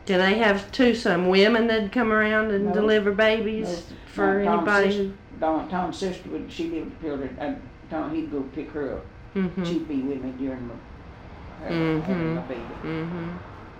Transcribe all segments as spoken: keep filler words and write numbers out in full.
Do they have too some women that come around and No. deliver babies No. for Tom's anybody? sister, Tom, Tom's sister would she lived at Pilgrim. Uh, Tom he'd go pick her up. Mm-hmm. She'd be with me during the having, Mhm. having the baby. Mm-hmm.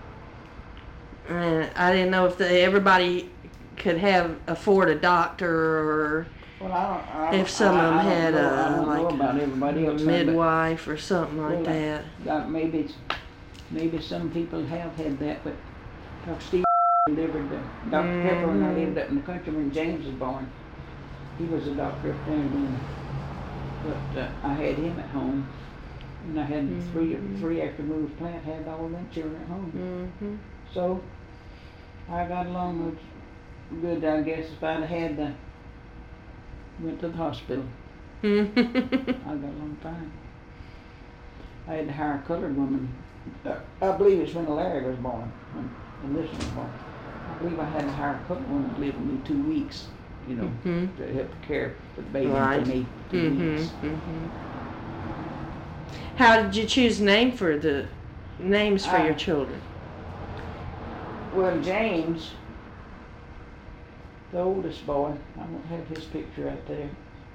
And I didn't know if the, everybody could have afford a doctor or Well, I don't. I don't if some I, of them I don't had know, I a don't know like about everybody a else, midwife or something like Well, that. but, uh, maybe it's, maybe some people have had that, but Doctor Steve delivered the Doctor Pepper when I lived up in the country when James was born. He was a doctor up there, then, but uh, I had him at home, and I had Mm-hmm. three three after moved plant had all them children at home. Mm-hmm. So I got along with good, I guess. If I'd had the went to the hospital, I got along fine. I had to hire a colored woman. Uh, I believe it's when Larry was born, when, when this was born. I believe I had to hire a colored woman to live with me two weeks, you know, Mm-hmm. to help care for the baby Right. and for me two Mm-hmm. weeks. Mm-hmm. How did you choose name for the names for I- your children? Well, James, the oldest boy, I don't have his picture right there.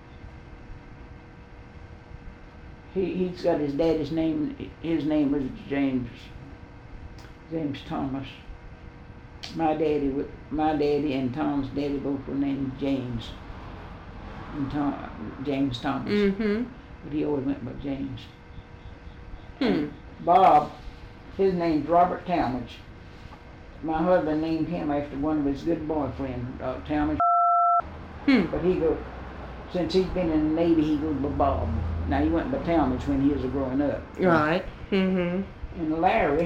He, he's got his daddy's name, his name was James, James Thomas. My daddy, wa- my daddy and Tom's daddy both were named James. And Tom, James Thomas, Mm-hmm. but he always went by James. Hmm. Bob, his name's Robert Talmadge. My husband named him after one of his good boyfriends, uh, Talmadge. Hmm. But he go, since he's been in the Navy, he goes by Bob. Now he went by Talmadge when he was growing up. Right. Mm-hmm. And Larry,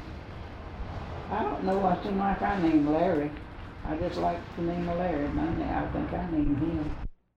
I don't know. I seem like I named Larry. I just like the name of Larry. My name, I think I named him.